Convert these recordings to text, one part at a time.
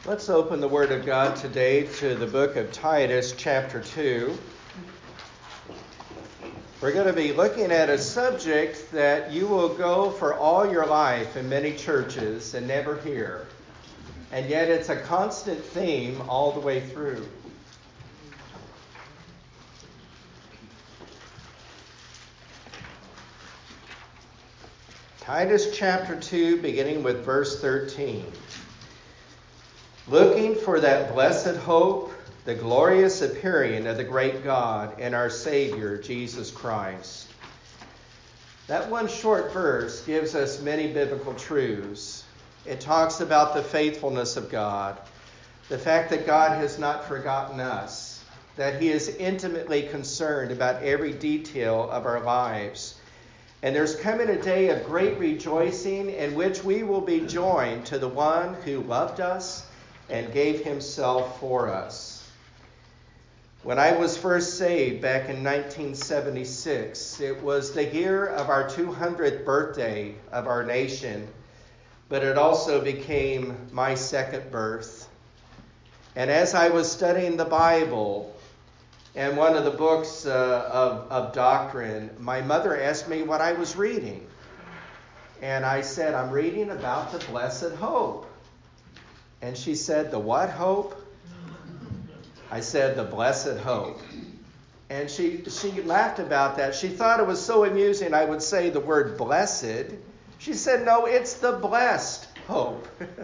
Let's open the Word of God today to the book of Titus, chapter 2. We're going to be looking at a subject that you will go for all your life in many churches and never hear. And yet it's a constant theme all the way through. Titus chapter 2, beginning with verse 13. Looking for that blessed hope, the glorious appearing of the great God and our Savior, Jesus Christ. That one short verse gives us many biblical truths. It talks about the faithfulness of God, the fact that God has not forgotten us, that He is intimately concerned about every detail of our lives. And there's coming a day of great rejoicing in which we will be joined to the one who loved us and gave Himself for us. When I was first saved back in 1976, it was the year of our 200th birthday of our nation, but it also became my second birth. And as I was studying the Bible and one of the books of doctrine, my mother asked me what I was reading. And I said, I'm reading about the blessed hope. And she said, the what hope? I said, the blessed hope. And she laughed about that. She thought it was so amusing I would say the word blessed. She said, no, it's the blessed hope.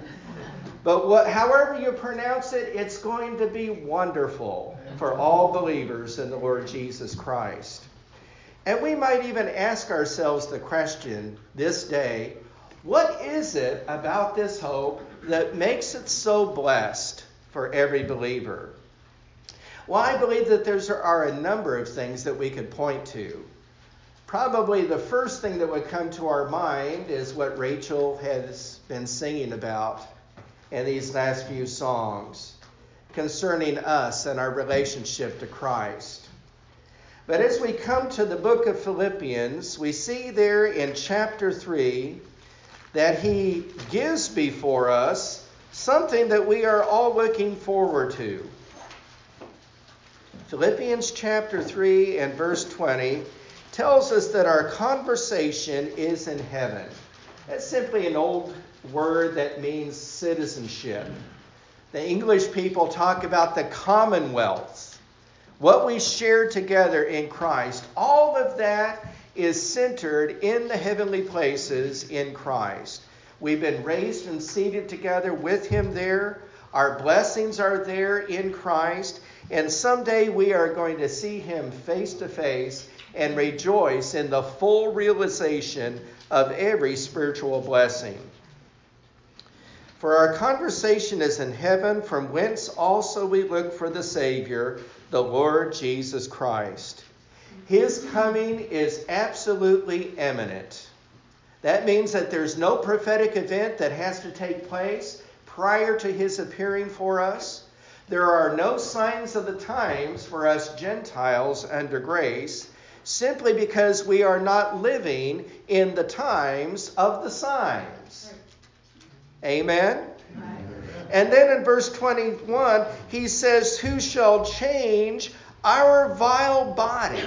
But however you pronounce it, it's going to be wonderful for all believers in the Lord Jesus Christ. And we might even ask ourselves the question this day, what is it about this hope that makes it so blessed for every believer? Well, I believe that there are a number of things that we could point to. Probably the first thing that would come to our mind is what Rachel has been singing about in these last few songs concerning us and our relationship to Christ. But as we come to the book of Philippians, we see there in chapter 3 that he gives before us something that we are all looking forward to. Philippians chapter 3 and verse 20 tells us that our conversation is in heaven. That's simply an old word that means citizenship. The English people talk about the commonwealth, what we share together in Christ. All of that is centered in the heavenly places in Christ. We've been raised and seated together with Him there. Our blessings are there in Christ. And someday we are going to see Him face to face and rejoice in the full realization of every spiritual blessing. For our conversation is in heaven, from whence also we look for the Savior, the Lord Jesus Christ. His coming is absolutely imminent. That means that there's no prophetic event that has to take place prior to His appearing for us. There are no signs of the times for us Gentiles under grace, simply because we are not living in the times of the signs. Amen? And then in verse 21, he says, who shall change our vile body?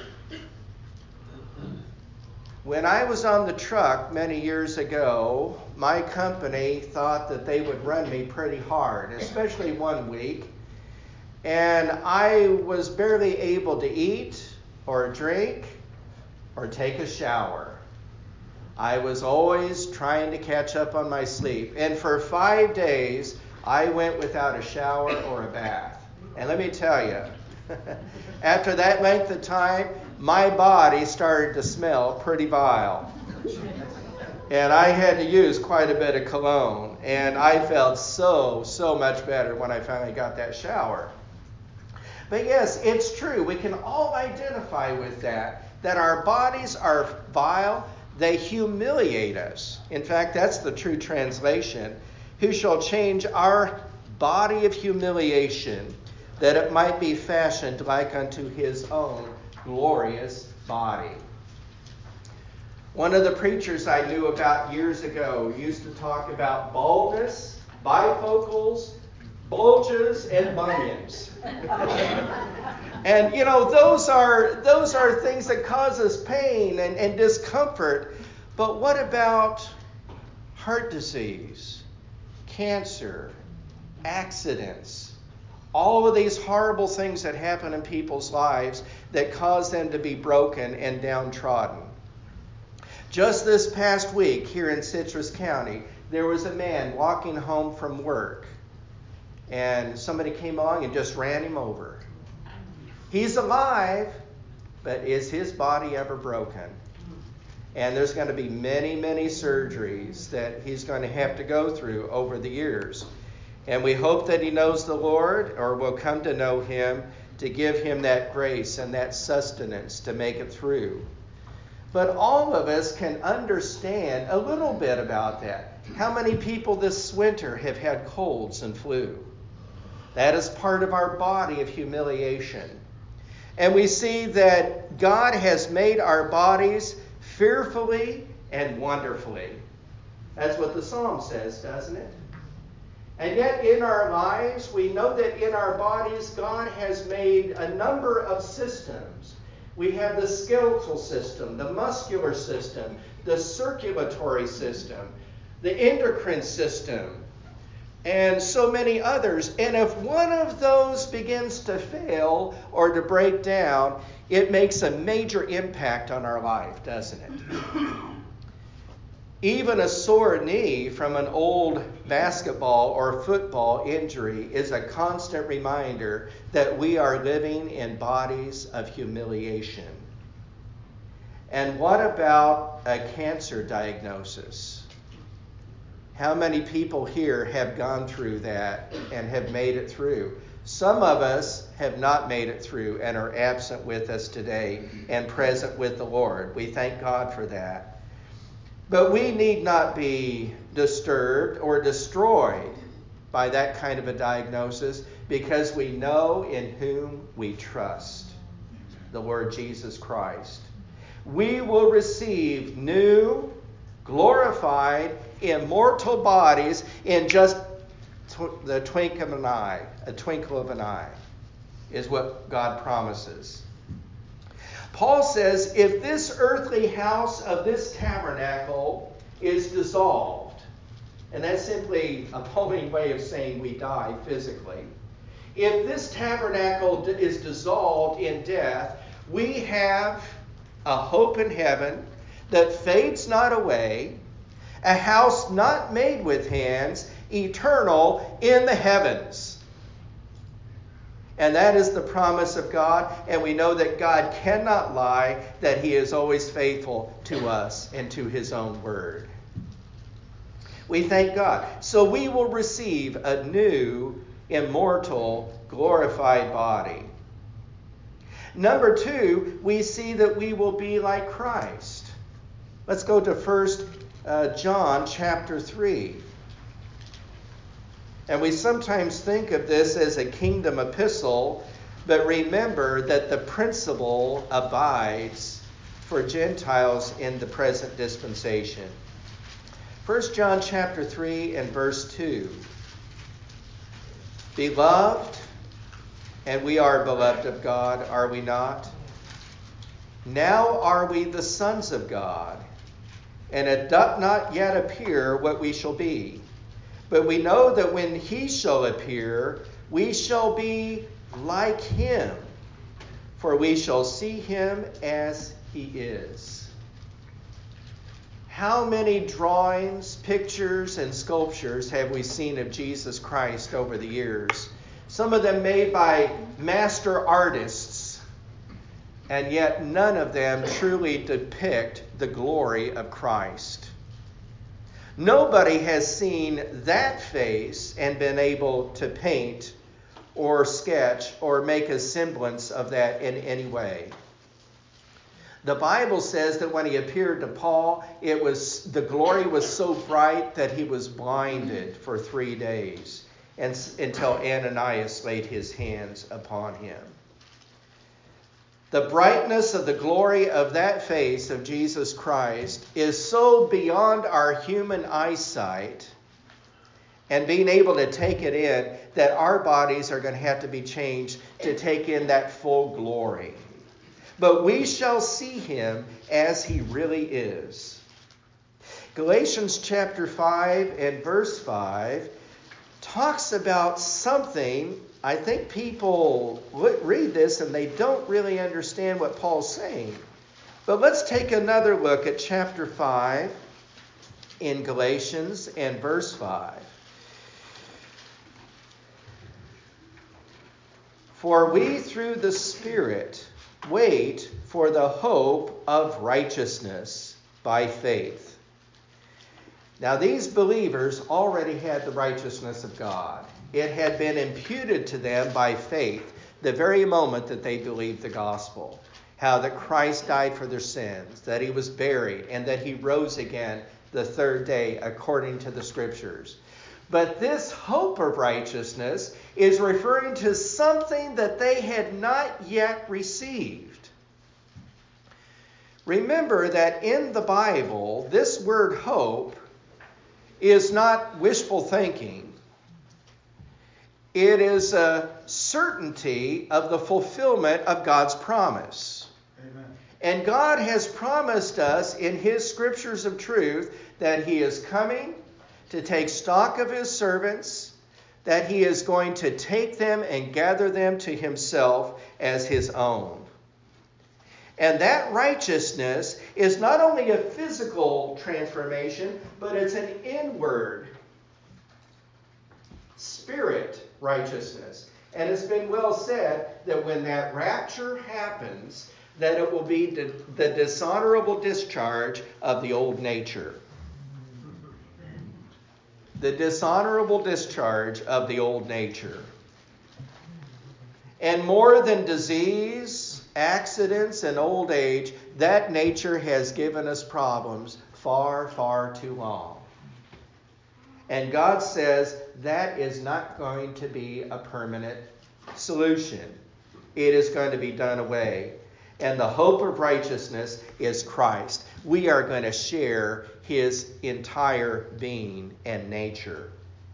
When I was on the truck many years ago, my company thought that they would run me pretty hard, especially one week. And I was barely able to eat or drink or take a shower. I was always trying to catch up on my sleep. And for 5 days, I went without a shower or a bath. And let me tell you, after that length of time, my body started to smell pretty vile. And I had to use quite a bit of cologne. And I felt so much better when I finally got that shower. But yes, it's true. We can all identify with that our bodies are vile. They humiliate us. In fact, that's the true translation. Who shall change our body of humiliation, that it might be fashioned like unto His own glorious body. One of the preachers I knew about years ago used to talk about baldness, bifocals, bulges, and bunions. And those are things that cause us pain and discomfort. But what about heart disease, cancer, accidents? All of these horrible things that happen in people's lives that cause them to be broken and downtrodden. Just this past week here in Citrus County, there was a man walking home from work, and somebody came along and just ran him over. He's alive, but is his body ever broken? And there's going to be many, many surgeries that he's going to have to go through over the years. And we hope that he knows the Lord, or will come to know him, to give him that grace and that sustenance to make it through. But all of us can understand a little bit about that. How many people this winter have had colds and flu? That is part of our body of humiliation. And we see that God has made our bodies fearfully and wonderfully. That's what the Psalm says, doesn't it? And yet in our lives, we know that in our bodies, God has made a number of systems. We have the skeletal system, the muscular system, the circulatory system, the endocrine system, and so many others. And if one of those begins to fail or to break down, it makes a major impact on our life, doesn't it? Even a sore knee from an old basketball or football injury is a constant reminder that we are living in bodies of humiliation. And what about a cancer diagnosis? How many people here have gone through that and have made it through? Some of us have not made it through and are absent with us today and present with the Lord. We thank God for that. But we need not be disturbed or destroyed by that kind of a diagnosis, because we know in whom we trust, the Lord Jesus Christ. We will receive new, glorified, immortal bodies in just the twinkle of an eye. A twinkle of an eye is what God promises. Paul says, if this earthly house of this tabernacle is dissolved, and that's simply a Pauline way of saying we die physically. If this tabernacle is dissolved in death, we have a hope in heaven that fades not away, a house not made with hands, eternal in the heavens. And that is the promise of God, and we know that God cannot lie, that he is always faithful to us and to his own word. We thank God. So we will receive a new, immortal, glorified body. Number 2, we see that we will be like Christ. Let's go to 1 John chapter 3. And we sometimes think of this as a kingdom epistle, but remember that the principle abides for Gentiles in the present dispensation. 1 John chapter 3 and verse 2. Beloved, and we are beloved of God, are we not? Now are we the sons of God, and it doth not yet appear what we shall be. But we know that when he shall appear, we shall be like him, for we shall see him as he is. How many drawings, pictures, and sculptures have we seen of Jesus Christ over the years? Some of them made by master artists, and yet none of them truly depict the glory of Christ. Nobody has seen that face and been able to paint or sketch or make a semblance of that in any way. The Bible says that when he appeared to Paul, the glory was so bright that he was blinded for 3 days until Ananias laid his hands upon him. The brightness of the glory of that face of Jesus Christ is so beyond our human eyesight and being able to take it in, that our bodies are going to have to be changed to take in that full glory. But we shall see him as he really is. Galatians chapter 5 and verse 5 talks about something. I think people read this and they don't really understand what Paul's saying. But let's take another look at chapter 5 in Galatians and verse 5. For we through the Spirit wait for the hope of righteousness by faith. Now these believers already had the righteousness of God. It had been imputed to them by faith the very moment that they believed the gospel. How that Christ died for their sins, that he was buried, and that he rose again the third day according to the scriptures. But this hope of righteousness is referring to something that they had not yet received. Remember that in the Bible, this word hope is not wishful thinking. It is a certainty of the fulfillment of God's promise. Amen. And God has promised us in his scriptures of truth that he is coming to take stock of his servants, that he is going to take them and gather them to himself as his own. And that righteousness is not only a physical transformation, but it's an inward spirit righteousness. And it's been well said that when that rapture happens, that it will be the dishonorable discharge of the old nature. The dishonorable discharge of the old nature. And more than disease, accidents, and old age, that nature has given us problems far, far too long. And God says that is not going to be a permanent solution. It is going to be done away. And the hope of righteousness is Christ. We are going to share his entire being and nature.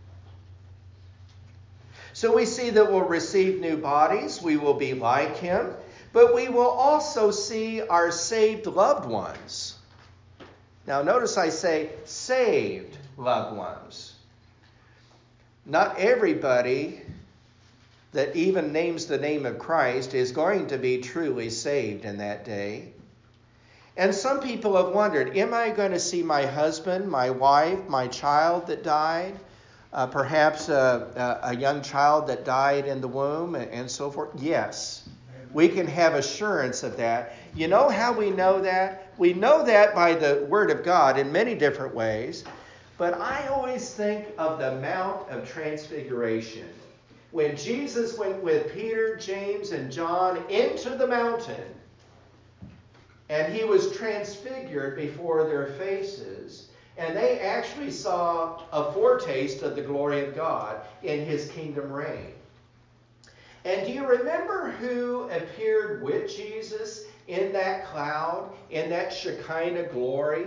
So we see that we'll receive new bodies. We will be like him. But we will also see our saved loved ones. Now notice I say saved loved ones. Not everybody that even names the name of Christ is going to be truly saved in that day. And some people have wondered, am I going to see my husband, my wife, my child that died? Perhaps a young child that died in the womb and so forth? Yes. We can have assurance of that. You know how we know that? We know that by the Word of God in many different ways. But I always think of the Mount of Transfiguration. When Jesus went with Peter, James, and John into the mountain, and he was transfigured before their faces, and they actually saw a foretaste of the glory of God in his kingdom reign. And do you remember who appeared with Jesus in that cloud, in that Shekinah glory?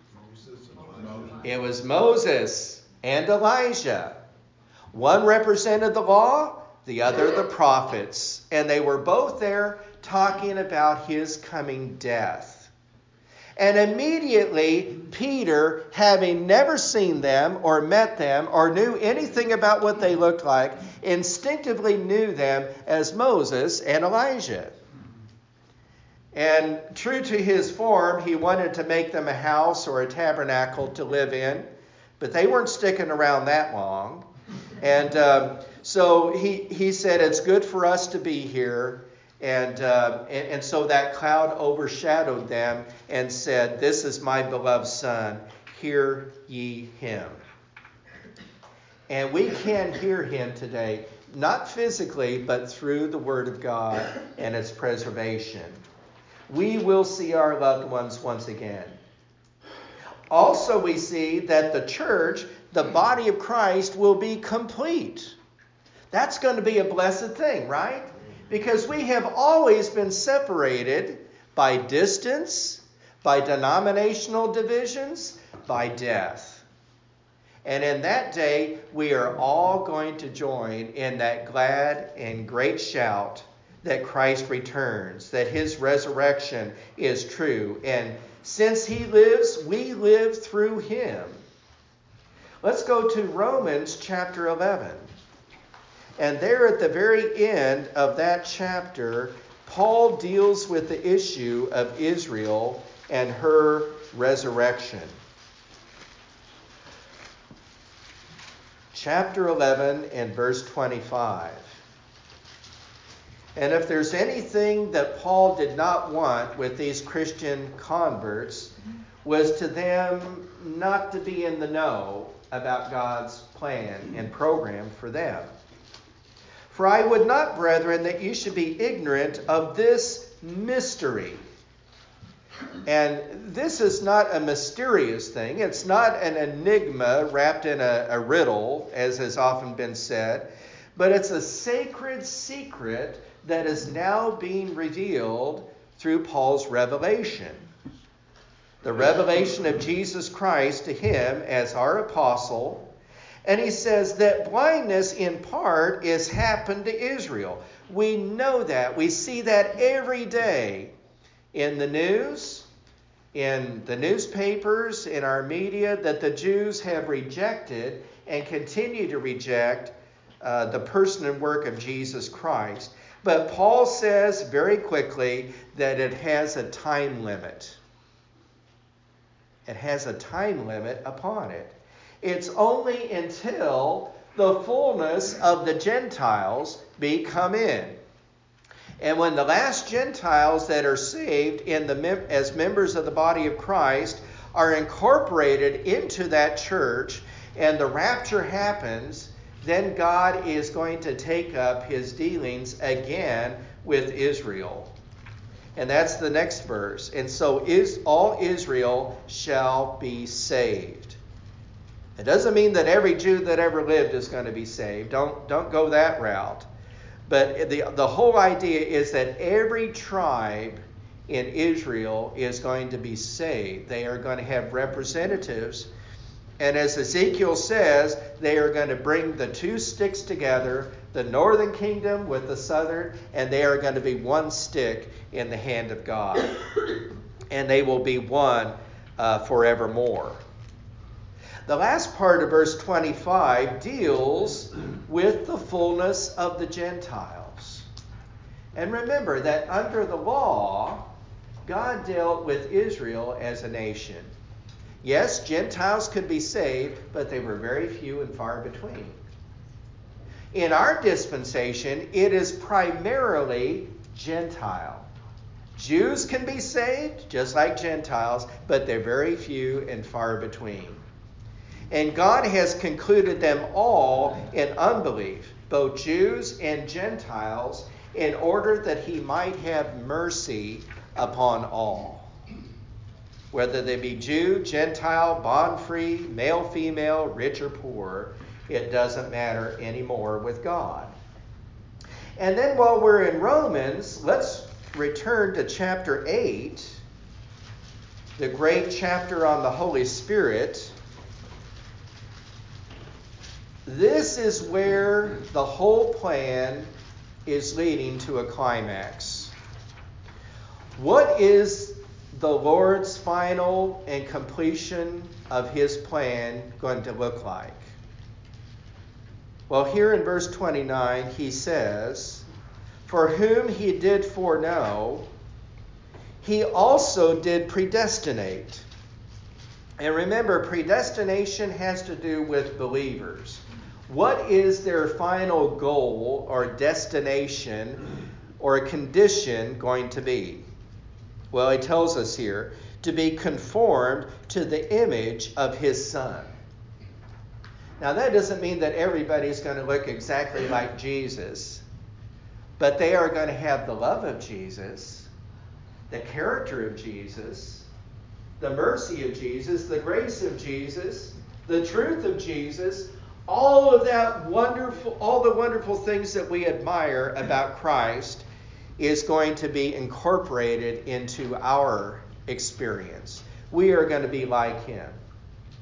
It was Moses and Elijah. One represented the law, the other the prophets. And they were both there talking about his coming death. And immediately, Peter, having never seen them or met them or knew anything about what they looked like, instinctively knew them as Moses and Elijah. And true to his form, he wanted to make them a house or a tabernacle to live in. But they weren't sticking around that long. And so he said, it's good for us to be here. And so that cloud overshadowed them and said, this is my beloved Son, hear ye him. And we can hear him today, not physically, but through the Word of God and its preservation. We will see our loved ones once again. Also, we see that the church, the body of Christ, will be complete. That's going to be a blessed thing, right? Because we have always been separated by distance, by denominational divisions, by death. And in that day, we are all going to join in that glad and great shout that Christ returns, that his resurrection is true. And since he lives, we live through him. Let's go to Romans chapter 11. And there at the very end of that chapter, Paul deals with the issue of Israel and her resurrection. Chapter 11 and verse 25. And if there's anything that Paul did not want with these Christian converts, was to them not to be in the know about God's plan and program for them. For I would not, brethren, that you should be ignorant of this mystery. And this is not a mysterious thing. It's not an enigma wrapped in a riddle, as has often been said. But it's a sacred secret that is now being revealed through Paul's revelation. The revelation of Jesus Christ to him as our apostle. And he says that blindness in part is happened to Israel. We know that. We see that every day in the news, in the newspapers, in our media, that the Jews have rejected and continue to reject the person and work of Jesus Christ. But Paul says very quickly that it has a time limit. It has a time limit upon it. It's only until the fullness of the Gentiles be come in. And when the last Gentiles that are saved as members of the body of Christ are incorporated into that church and the rapture happens, then God is going to take up his dealings again with Israel. And that's the next verse. And so all Israel shall be saved. It doesn't mean that every Jew that ever lived is going to be saved. Don't go that route. But the whole idea is that every tribe in Israel is going to be saved. They are going to have representatives. And as Ezekiel says, they are going to bring the two sticks together, the northern kingdom with the southern, and they are going to be one stick in the hand of God. And they will be one forevermore. The last part of verse 25 deals with the fullness of the Gentiles. And remember that under the law, God dealt with Israel as a nation. Yes, Gentiles could be saved, but they were very few and far between. In our dispensation, it is primarily Gentile. Jews can be saved, just like Gentiles, but they're very few and far between. And God has concluded them all in unbelief, both Jews and Gentiles, in order that he might have mercy upon all. Whether they be Jew, Gentile, bond-free, male, female, rich or poor, it doesn't matter anymore with God. And then while we're in Romans, let's return to chapter 8, the great chapter on the Holy Spirit. This is where the whole plan is leading to a climax. What is the Lord's final and completion of his plan going to look like? Well, here in verse 29, he says, "For whom he did foreknow, he also did predestinate." And remember, predestination has to do with believers. What is their final goal or destination or a condition going to be? Well, he tells us here, to be conformed to the image of his Son. Now, that doesn't mean that everybody's going to look exactly like Jesus, but they are going to have the love of Jesus, the character of Jesus, the mercy of Jesus, the grace of Jesus, the truth of Jesus, all of that wonderful, all the wonderful things that we admire about Christ is going to be incorporated into our experience. We are going to be like him.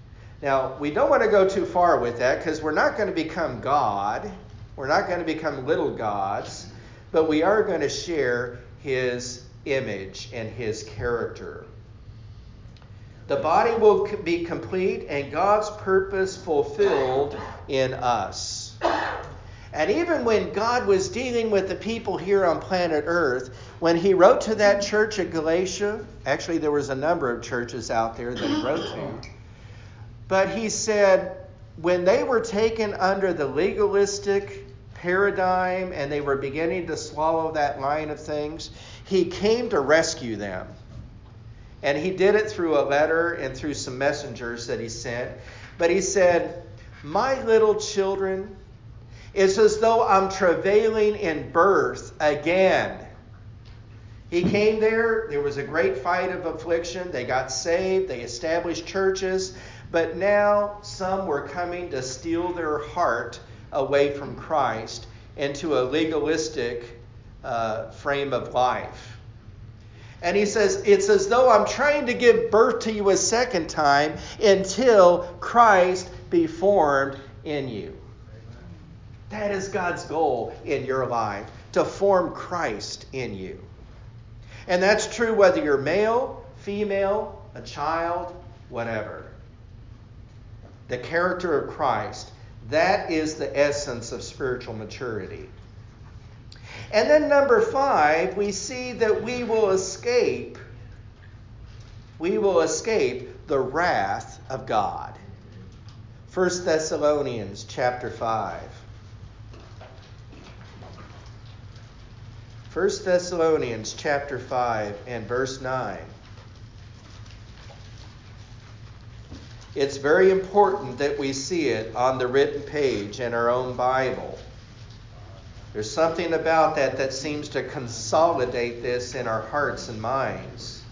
Now, we don't want to go too far with that because we're not going to become God. We're not going to become little gods, but we are going to share his image and his character. The body will be complete and God's purpose fulfilled in us. And even when God was dealing with the people here on planet Earth, when he wrote to that church at Galatia, actually there was a number of churches out there that he wrote to, but he said when they were taken under the legalistic paradigm and they were beginning to swallow that line of things, he came to rescue them. And he did it through a letter and through some messengers that he sent. But he said, my little children, it's as though I'm travailing in birth again. He came there. There was a great fight of affliction. They got saved. They established churches. But now some were coming to steal their heart away from Christ into a legalistic frame of life. And he says, it's as though I'm trying to give birth to you a second time until Christ be formed in you. That is God's goal in your life, to form Christ in you. And that's true whether you're male, female, a child, whatever. The character of Christ, that is the essence of spiritual maturity. And then number 5, we see that we will escape the wrath of God. 1 Thessalonians chapter 5. 1 Thessalonians chapter 5 and verse 9. It's very important that we see it on the written page in our own Bible. There's something about that seems to consolidate this in our hearts and minds.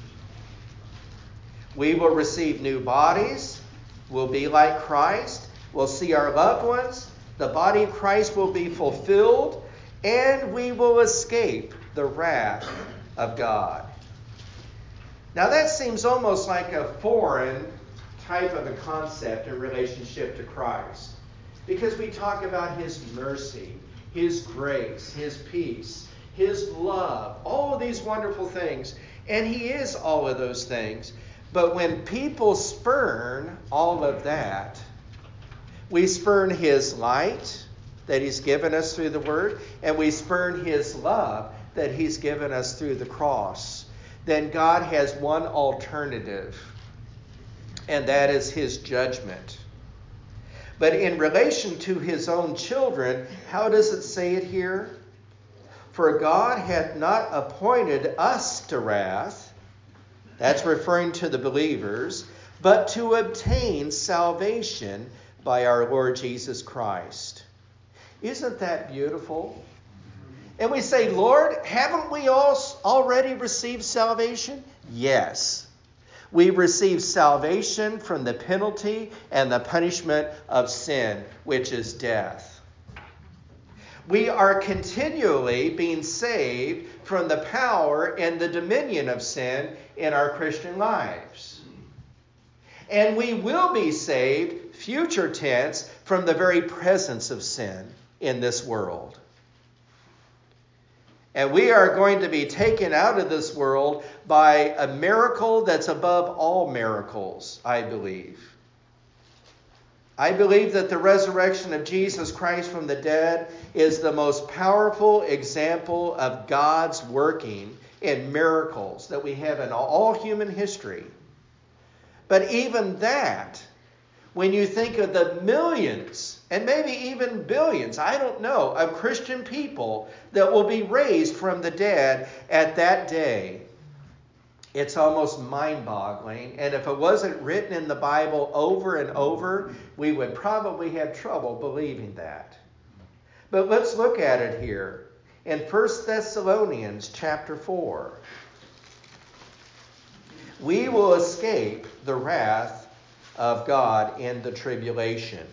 We will receive new bodies. We'll be like Christ. We'll see our loved ones. The body of Christ will be fulfilled. And we will escape the wrath of God. Now that seems almost like a foreign type of a concept in relationship to Christ. Because we talk about his mercy, his grace, his peace, his love, all of these wonderful things. And he is all of those things. But when people spurn all of that, we spurn his light that he's given us through the word, and we spurn his love that he's given us through the cross, then God has one alternative, and that is his judgment. But in relation to his own children, how does it say it here? For God hath not appointed us to wrath, that's referring to the believers, but to obtain salvation by our Lord Jesus Christ. Isn't that beautiful? And we say, Lord, haven't we all already received salvation? Yes. We receive salvation from the penalty and the punishment of sin, which is death. We are continually being saved from the power and the dominion of sin in our Christian lives. And we will be saved, future tense, from the very presence of sin in this world. And we are going to be taken out of this world by a miracle that's above all miracles, I believe. I believe that the resurrection of Jesus Christ from the dead is the most powerful example of God's working in miracles that we have in all human history. But even that, when you think of the millions and maybe even billions, I don't know, of Christian people that will be raised from the dead at that day, it's almost mind-boggling. And if it wasn't written in the Bible over and over, we would probably have trouble believing that. But let's look at it here in 1 Thessalonians chapter 4. We will escape the wrath of God in the tribulation.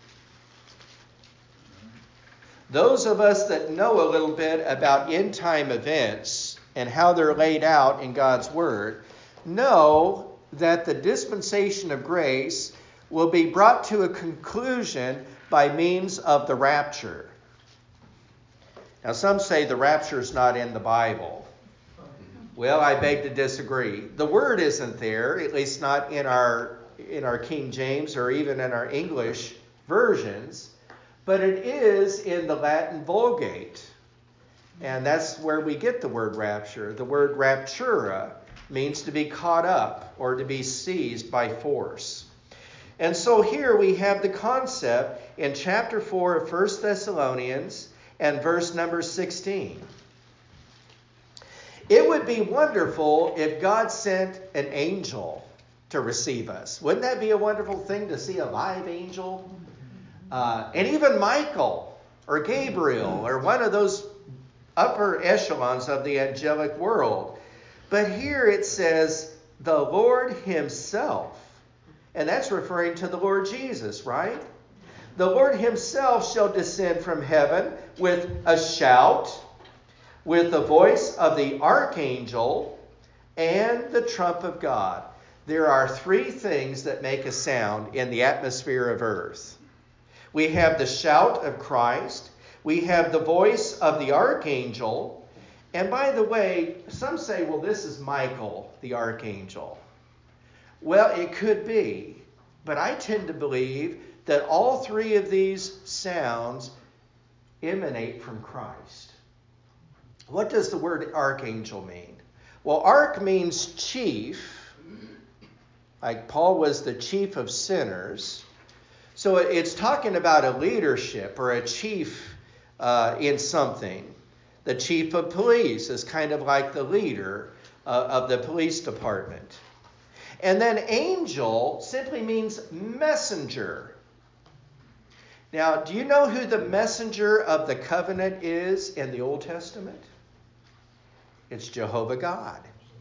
Those of us that know a little bit about end-time events and how they're laid out in God's Word know that the dispensation of grace will be brought to a conclusion by means of the rapture. Now, some say the rapture is not in the Bible. Well, I beg to disagree. The word isn't there, at least not in our King James or even in our English versions, but it is in the Latin Vulgate. And that's where we get the word rapture. The word raptura means to be caught up or to be seized by force. And so here we have the concept in chapter 4 of 1 Thessalonians and verse number 16. It would be wonderful if God sent an angel to receive us. Wouldn't that be a wonderful thing to see a live angel? And even Michael or Gabriel or one of those upper echelons of the angelic world. But here it says, the Lord himself. And that's referring to the Lord Jesus, right? The Lord himself shall descend from heaven with a shout, with the voice of the archangel, and the trump of God. There are three things that make a sound in the atmosphere of earth. We have the shout of Christ. We have the voice of the archangel. And by the way, some say, well, this is Michael, the archangel. Well, it could be. But I tend to believe that all three of these sounds emanate from Christ. What does the word archangel mean? Well, arch means chief. Like Paul was the chief of sinners. So it's talking about a leadership or a chief in something. The chief of police is kind of like the leader of the police department. And then angel simply means messenger. Now, do you know who the messenger of the covenant is in the Old Testament? It's Jehovah God.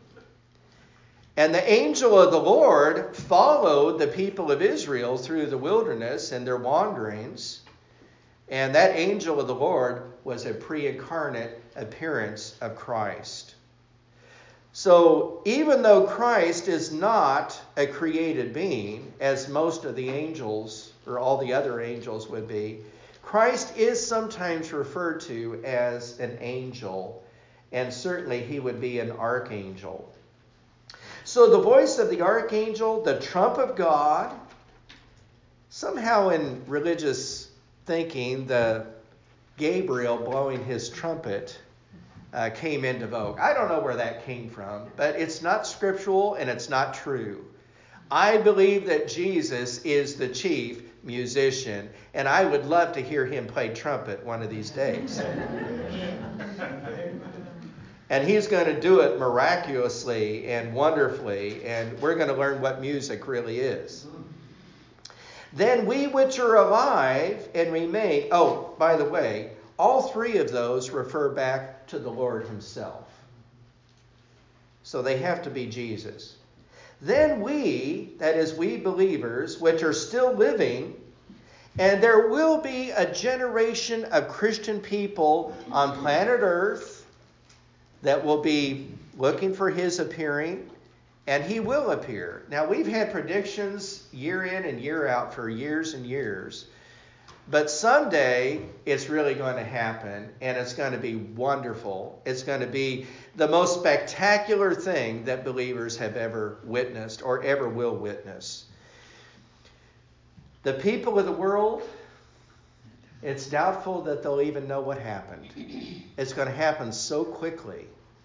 And the angel of the Lord followed the people of Israel through the wilderness and their wanderings. And that angel of the Lord was a pre-incarnate appearance of Christ. So even though Christ is not a created being, as most of the angels or all the other angels would be, Christ is sometimes referred to as an angel, and certainly he would be an archangel. So the voice of the archangel, the trump of God, somehow in religious thinking, the Gabriel blowing his trumpet came into vogue. I don't know where that came from, but it's not scriptural and it's not true. I believe that Jesus is the chief musician, and I would love to hear him play trumpet one of these days. And he's going to do it miraculously and wonderfully, and we're going to learn what music really is. Then we which are alive and remain. Oh, by the way, all three of those refer back to the Lord himself. So they have to be Jesus. Then we, that is we believers, which are still living, and there will be a generation of Christian people on planet Earth that will be looking for his appearing, and he will appear. Now, we've had predictions year in and year out for years and years. But someday it's really going to happen, and it's going to be wonderful. It's going to be the most spectacular thing that believers have ever witnessed or ever will witness. The people of the world, it's doubtful that they'll even know what happened. It's going to happen so quickly.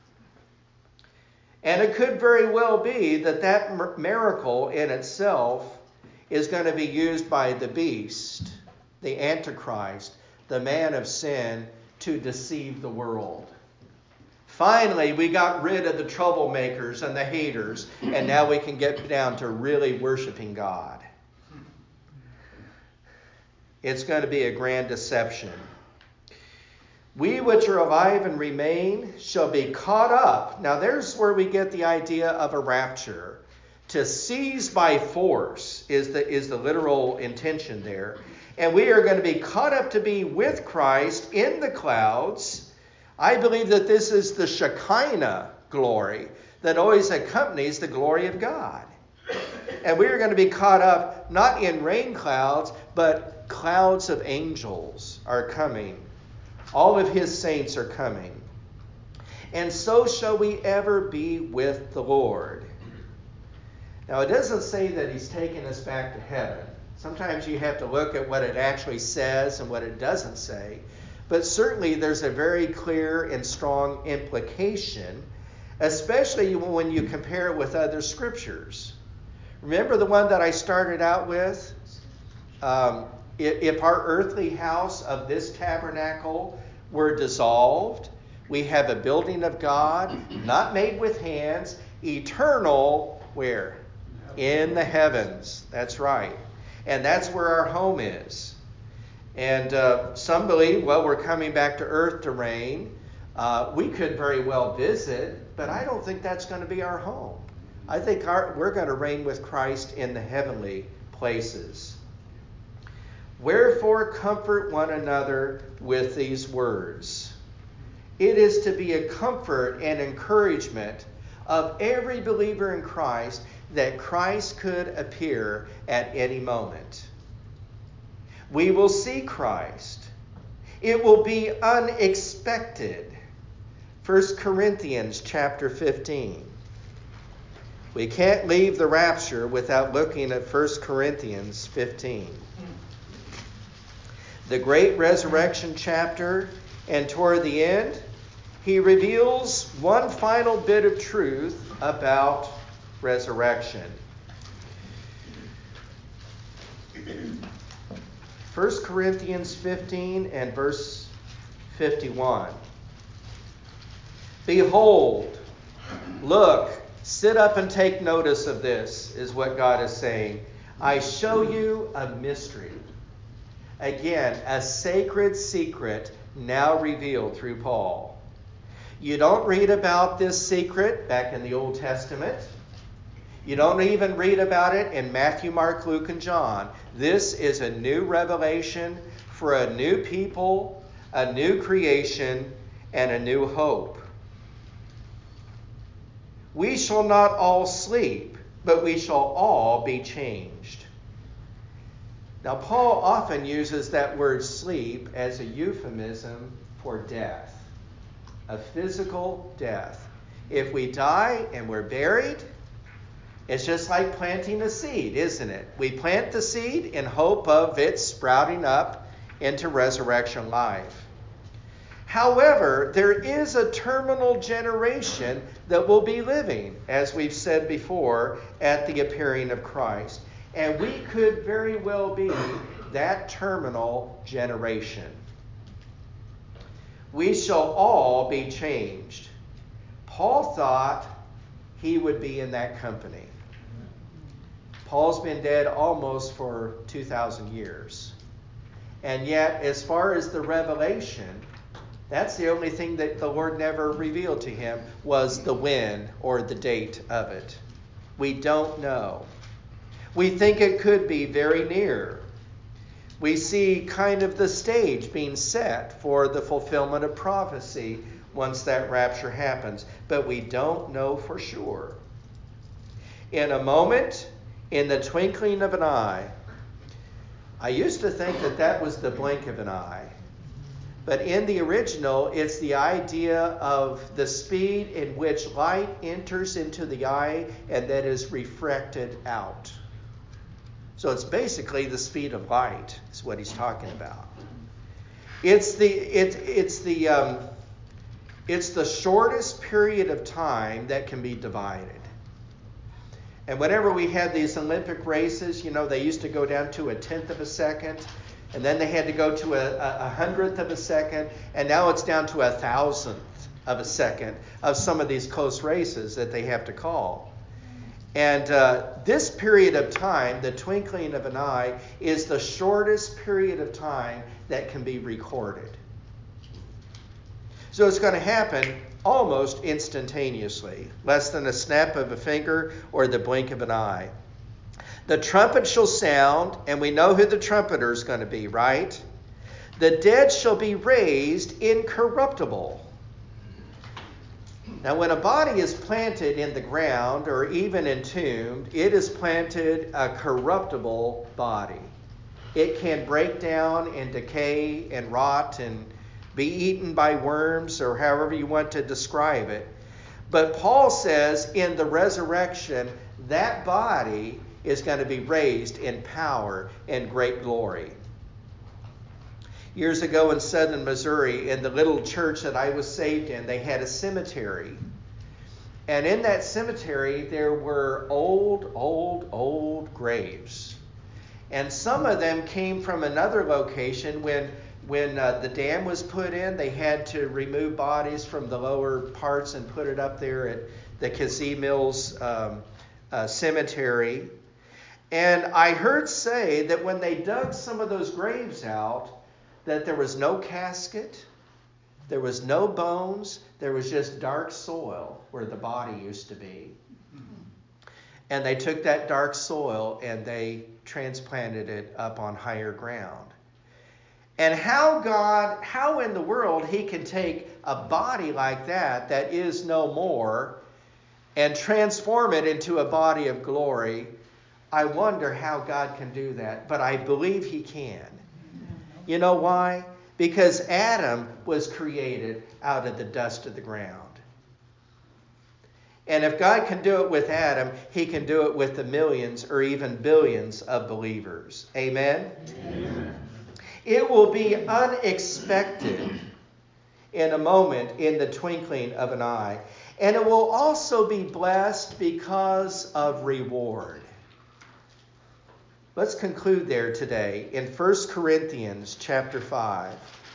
And it could very well be that miracle in itself is going to be used by the beast, the Antichrist, the man of sin, to deceive the world. Finally, we got rid of the troublemakers and the haters, and now we can get down to really worshiping God. It's going to be a grand deception. We which are alive and remain shall be caught up. Now there's where we get the idea of a rapture. To seize by force is the literal intention there. And we are going to be caught up to be with Christ in the clouds. I believe that this is the Shekinah glory that always accompanies the glory of God. And we are going to be caught up not in rain clouds, but clouds of angels are coming. All of his saints are coming. And so shall we ever be with the Lord. Now, it doesn't say that he's taking us back to heaven. Sometimes you have to look at what it actually says and what it doesn't say. But certainly there's a very clear and strong implication, especially when you compare it with other scriptures. Remember the one that I started out with? If our earthly house of this tabernacle were dissolved, we have a building of God, not made with hands, eternal, where? In the heavens. That's right. And that's where our home is. And some believe, well, we're coming back to earth to reign. We could very well visit, but I don't think that's going to be our home. I think we're going to reign with Christ in the heavenly places. Wherefore comfort one another with these words. It is to be a comfort and encouragement of every believer in Christ that Christ could appear at any moment. We will see Christ. It will be unexpected. 1 Corinthians chapter 15. We can't leave the rapture without looking at 1 Corinthians 15. The great resurrection chapter, and toward the end, he reveals one final bit of truth about resurrection. 1 Corinthians 15 and verse 51. Behold, look, sit up and take notice of this, is what God is saying. I show you a mystery. Again, a sacred secret now revealed through Paul. You don't read about this secret back in the Old Testament. You don't even read about it in Matthew, Mark, Luke, and John. This is a new revelation for a new people, a new creation, and a new hope. We shall not all sleep, but we shall all be changed. Now, Paul often uses that word sleep as a euphemism for death, a physical death. If we die and we're buried, it's just like planting a seed, isn't it? We plant the seed in hope of it sprouting up into resurrection life. However, there is a terminal generation that will be living, as we've said before, at the appearing of Christ. And we could very well be that terminal generation. We shall all be changed. Paul thought he would be in that company. Paul's been dead almost for 2,000 years. And yet, as far as the revelation, that's the only thing that the Lord never revealed to him was the when or the date of it. We don't know. We think it could be very near. We see kind of the stage being set for the fulfillment of prophecy once that rapture happens. But we don't know for sure. In a moment, in the twinkling of an eye. I used to think that was the blink of an eye. But in the original, it's the idea of the speed in which light enters into the eye and then is refracted out. So it's basically the speed of light is what he's talking about. It's the shortest period of time that can be divided. And whenever we had these Olympic races, they used to go down to a 1/10 of a second, and then they had to go to a 100th of a second, and now it's down to 1,000th of a second of some of these close races that they have to call. And this period of time, the twinkling of an eye, is the shortest period of time that can be recorded. So it's going to happen almost instantaneously, less than a snap of a finger or the blink of an eye. The trumpet shall sound, and we know who the trumpeter is going to be, right? The dead shall be raised incorruptible. Now, when a body is planted in the ground or even entombed, it is planted a corruptible body. It can break down and decay and rot and be eaten by worms, or however you want to describe it. But Paul says in the resurrection, that body is going to be raised in power and great glory. Years ago in southern Missouri, in the little church that I was saved in, they had a cemetery. And in that cemetery, there were old graves. And some of them came from another location. When the dam was put in, they had to remove bodies from the lower parts and put it up there at the Kazee Mills cemetery. And I heard say that when they dug some of those graves out, that there was no casket, there was no bones, there was just dark soil where the body used to be. And they took that dark soil and they transplanted it up on higher ground. And how in the world he can take a body like that is no more, and transform it into a body of glory, I wonder how God can do that. But I believe he can. You know why? Because Adam was created out of the dust of the ground. And if God can do it with Adam, he can do it with the millions or even billions of believers. Amen? Amen. It will be unexpected in a moment, in the twinkling of an eye. And it will also be blessed because of reward. Let's conclude there today in 1 Corinthians chapter 5.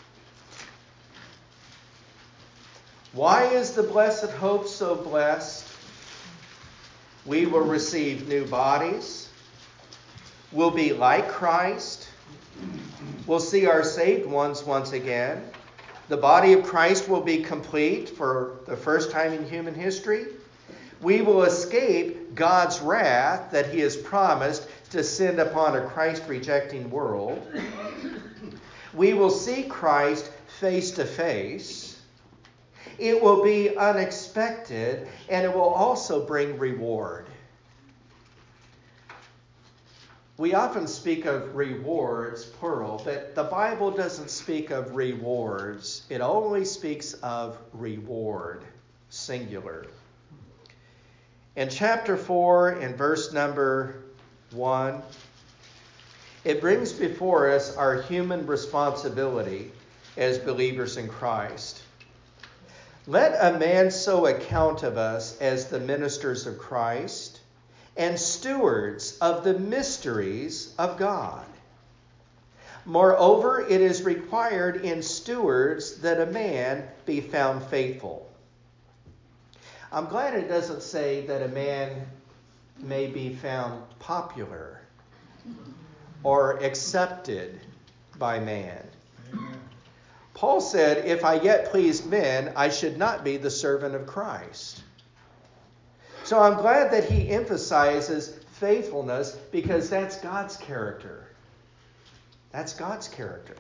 Why is the blessed hope so blessed? We will receive new bodies. We'll be like Christ. We'll see our saved ones once again. The body of Christ will be complete for the first time in human history. We will escape God's wrath that he has promised to send upon a Christ-rejecting world. We will see Christ face to face. It will be unexpected, and it will also bring reward. We often speak of rewards, plural, but the Bible doesn't speak of rewards. It only speaks of reward, singular. In chapter 4, in verse number 1, it brings before us our human responsibility as believers in Christ. Let a man so account of us as the ministers of Christ and stewards of the mysteries of God. Moreover, it is required in stewards that a man be found faithful. I'm glad it doesn't say that a man may be found popular or accepted by man. Amen. Paul said, if I yet pleased men, I should not be the servant of Christ. So I'm glad that he emphasizes faithfulness, because that's God's character. That's God's character.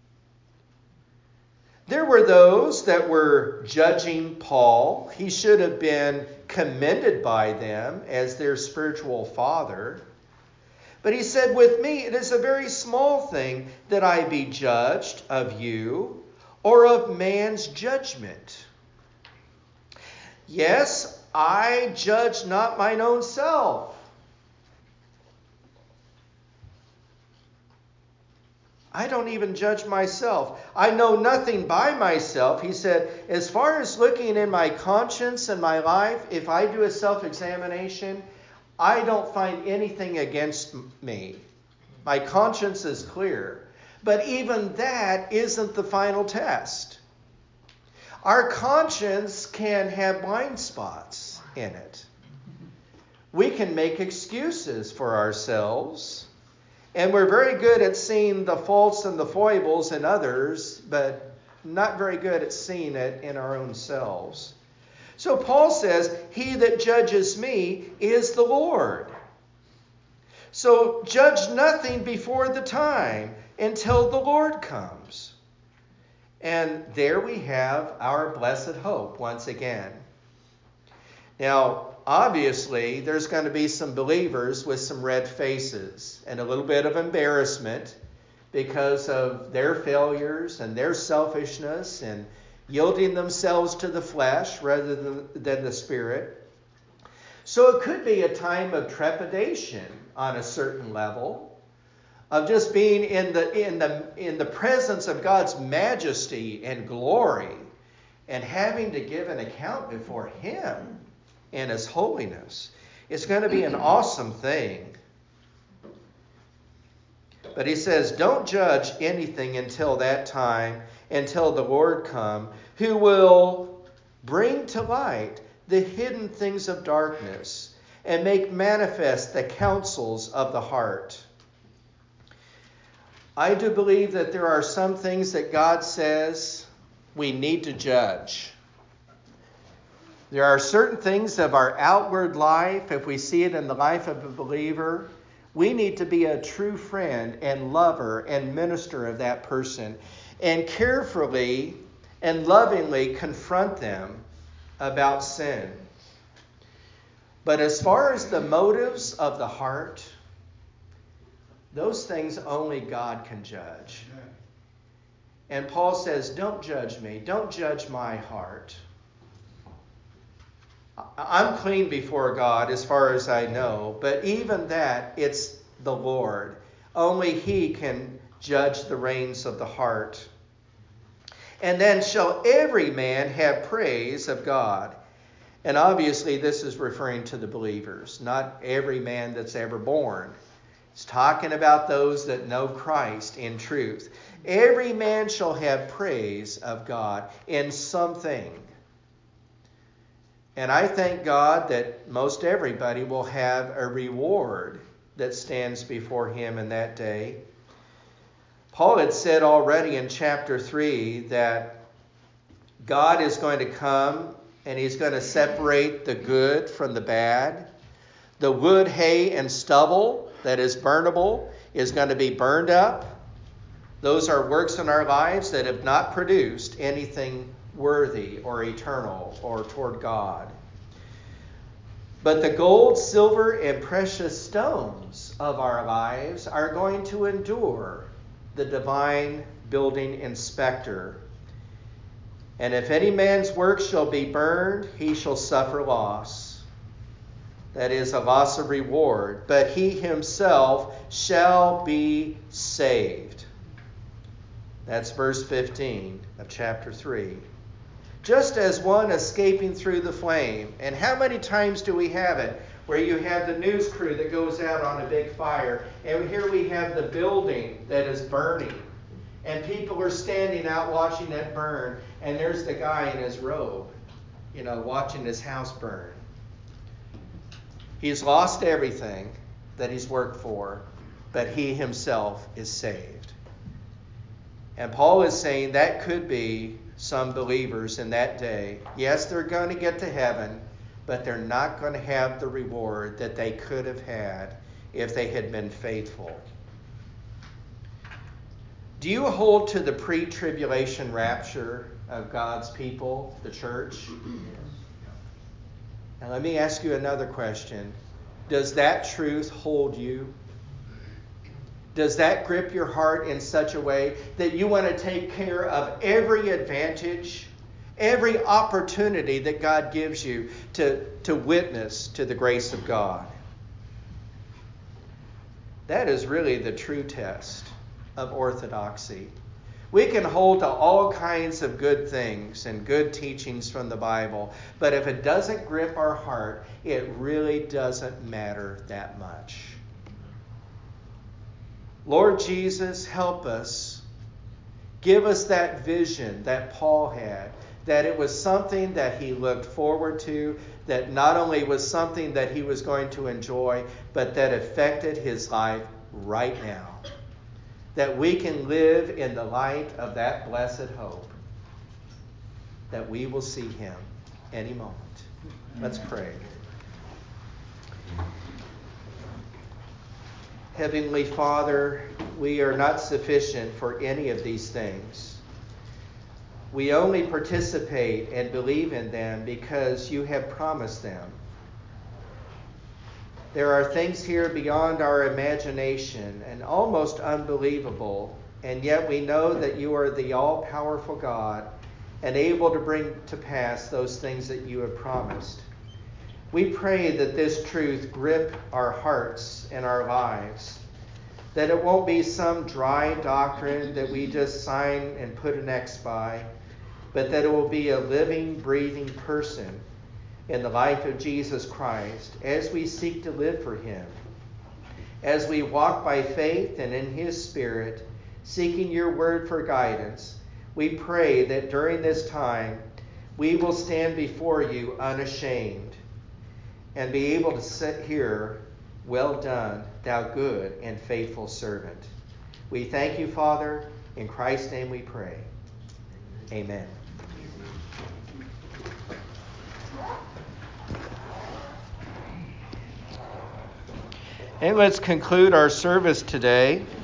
There were those that were judging Paul. He should have been commended by them as their spiritual father. But he said, with me, it is a very small thing that I be judged of you or of man's judgment. Yes, I judge not mine own self. I don't even judge myself. I know nothing by myself. He said, as far as looking in my conscience and my life, if I do a self-examination, I don't find anything against me. My conscience is clear. But even that isn't the final test. Our conscience can have blind spots in it. We can make excuses for ourselves. And we're very good at seeing the faults and the foibles in others, but not very good at seeing it in our own selves. So Paul says, he that judges me is the Lord. So judge nothing before the time until the Lord comes. And there we have our blessed hope once again. Now, obviously, there's going to be some believers with some red faces and a little bit of embarrassment because of their failures and their selfishness and yielding themselves to the flesh rather than the Spirit. So it could be a time of trepidation on a certain level, of just being in the presence of God's majesty and glory and having to give an account before Him and His holiness. It's going to be an awesome thing. But he says, don't judge anything until that time, until the Lord come, who will bring to light the hidden things of darkness and make manifest the counsels of the heart. I do believe that there are some things that God says we need to judge. There are certain things of our outward life, if we see it in the life of a believer, we need to be a true friend and lover and minister of that person and carefully and lovingly confront them about sin. But as far as the motives of the heart, those things only God can judge. And Paul says, don't judge me. Don't judge my heart. I'm clean before God as far as I know, but even that, it's the Lord. Only He can judge the reins of the heart. And then shall every man have praise of God. And obviously this is referring to the believers, not every man that's ever born. It's talking about those that know Christ in truth. Every man shall have praise of God in something. And I thank God that most everybody will have a reward that stands before Him in that day. Paul had said already in chapter 3 that God is going to come and He's going to separate the good from the bad. The wood, hay, and stubble that is burnable is going to be burned up. Those are works in our lives that have not produced anything worthy or eternal or toward God. But the gold, silver, and precious stones of our lives are going to endure the divine building inspector. And if any man's work shall be burned, he shall suffer loss. That is, a loss of reward. But he himself shall be saved. That's verse 15 of chapter 3. Just as one escaping through the flame. And how many times do we have it where you have the news crew that goes out on a big fire, and here we have the building that is burning, and people are standing out watching it burn, and there's the guy in his robe, watching his house burn. He's lost everything that he's worked for, but he himself is saved. And Paul is saying that could be some believers in that day. Yes, they're going to get to heaven, but they're not going to have the reward that they could have had if they had been faithful. Do you hold to the pre-tribulation rapture of God's people, the church? Now let me ask you another question. Does that truth hold you? Does that grip your heart in such a way that you want to take care of every advantage, every opportunity that God gives you to witness to the grace of God? That is really the true test of orthodoxy. We can hold to all kinds of good things and good teachings from the Bible, but if it doesn't grip our heart, it really doesn't matter that much. Lord Jesus, help us. Give us that vision that Paul had, that it was something that he looked forward to, that not only was something that he was going to enjoy, but that affected his life right now. That we can live in the light of that blessed hope, that we will see him any moment. Let's pray. Heavenly Father, we are not sufficient for any of these things. We only participate and believe in them because you have promised them. There are things here beyond our imagination and almost unbelievable, and yet we know that you are the all-powerful God and able to bring to pass those things that you have promised. We pray that this truth grip our hearts and our lives, that it won't be some dry doctrine that we just sign and put an X by, but that it will be a living, breathing person in the life of Jesus Christ as we seek to live for him. As we walk by faith and in his Spirit, seeking your word for guidance, we pray that during this time we will stand before you unashamed and be able to sit here, well done, thou good and faithful servant. We thank you, Father. In Christ's name we pray. Amen. And let's conclude our service today